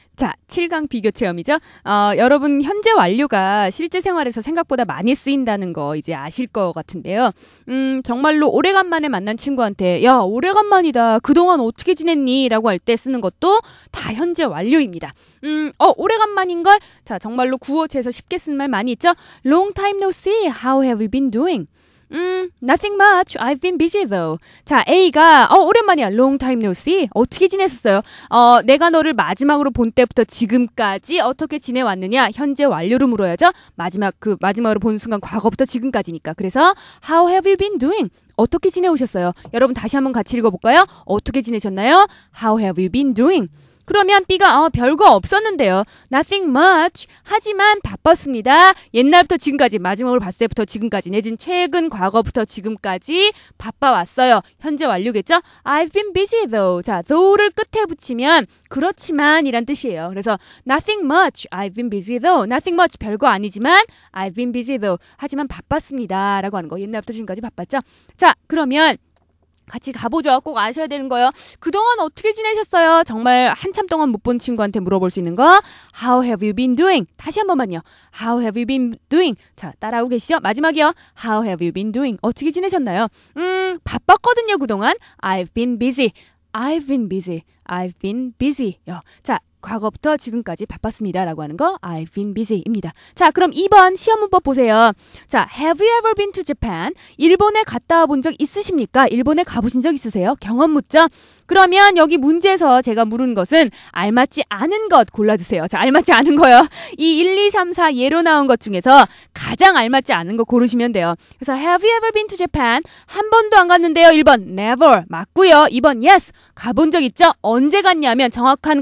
자, 7강 비교 체험이죠. 여러분 현재 완료가 실제 생활에서 생각보다 많이 쓰인다는 거 이제 아실 것 같은데요. 정말로 오래간만에 만난 친구한테 야, 오래간만이다. 그동안 어떻게 지냈니? 라고 할 때 쓰는 것도 다 현재 완료입니다. 오래간만인걸? 자, 정말로 구어체에서 쉽게 쓰는 말 많이 있죠. Long time no see. How have you been doing? Nothing much. I've been busy though. 자, A가 오랜만이야. Long time no see. 어떻게 지냈었어요? 내가 너를 마지막으로 본 때부터 지금까지 어떻게 지내왔느냐? 현재 완료로 물어야죠. 마지막으로 본 순간 과거부터 지금까지니까. 그래서 How have you been doing? 어떻게 지내오셨어요? 여러분 다시 한번 같이 읽어볼까요? 어떻게 지내셨나요? How have you been doing? 그러면 B가 별거 없었는데요. Nothing much. 하지만 바빴습니다. 옛날부터 지금까지, 마지막으로 봤을 때부터 지금까지, 내진 최근 과거부터 지금까지 바빠왔어요. 현재 완료겠죠? I've been busy though. 자, though를 끝에 붙이면 그렇지만 이란 뜻이에요. 그래서 nothing much. I've been busy though. Nothing much. 별거 아니지만 I've been busy though. 하지만 바빴습니다. 라고 하는 거. 옛날부터 지금까지 바빴죠? 자, 그러면 같이 가보죠. 꼭 아셔야 되는 거요. 그동안 어떻게 지내셨어요? 정말 한참 동안 못 본 친구한테 물어볼 수 있는 거. How have you been doing? 다시 한 번만요. How have you been doing? 자, 따라하고 계시죠? 마지막이요. How have you been doing? 어떻게 지내셨나요? 바빴거든요, 그동안. I've been busy. I've been busy. I've been busy. 자, 과거부터 지금까지 바빴습니다. 라고 하는 거 I've been busy입니다. 자, 그럼 2번 시험 문법 보세요. 자, have you ever been to Japan? 일본에 갔다 와본 적 있으십니까? 일본에 가보신 적 있으세요? 경험 묻죠? 그러면 여기 문제에서 제가 물은 것은 알맞지 않은 것 골라주세요. 자, 알맞지 않은 거요. 이 1, 2, 3, 4 예로 나온 것 중에서 가장 알맞지 않은 거 고르시면 돼요. 그래서 have you ever been to Japan? 한 번도 안 갔는데요. 1번 never 맞고요. 2번 yes 가본 적 있죠? 언제 갔냐면 정확한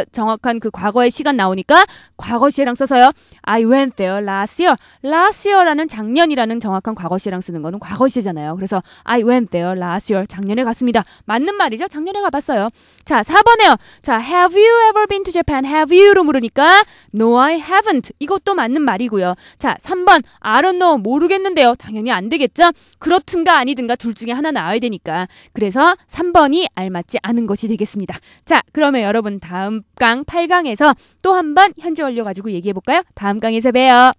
그 과거의 시간 나오니까 과거 시랑 써서요. I went there last year. last year라는 작년이라는 정확한 과거 시랑 쓰는 거는 과거 시잖아요. 그래서 I went there last year. 작년에 갔습니다. 맞는 말이죠. 작년에 가봤어요. 자, 4번에요. 자, have you ever been to Japan? have you로 물으니까 no, I haven't. 이것도 맞는 말이고요. 자, 3번 I don't know. 모르겠는데요. 당연히 안 되겠죠? 그렇든가 아니든가 둘 중에 하나 나와야 되니까. 그래서 3번이 알맞지 않은 것이 되겠습니다. 자, 그러면 여러분 다음 강 8강에서 또 한 번 현재 완료 가지고 얘기해 볼까요? 다음 강에서 봬요.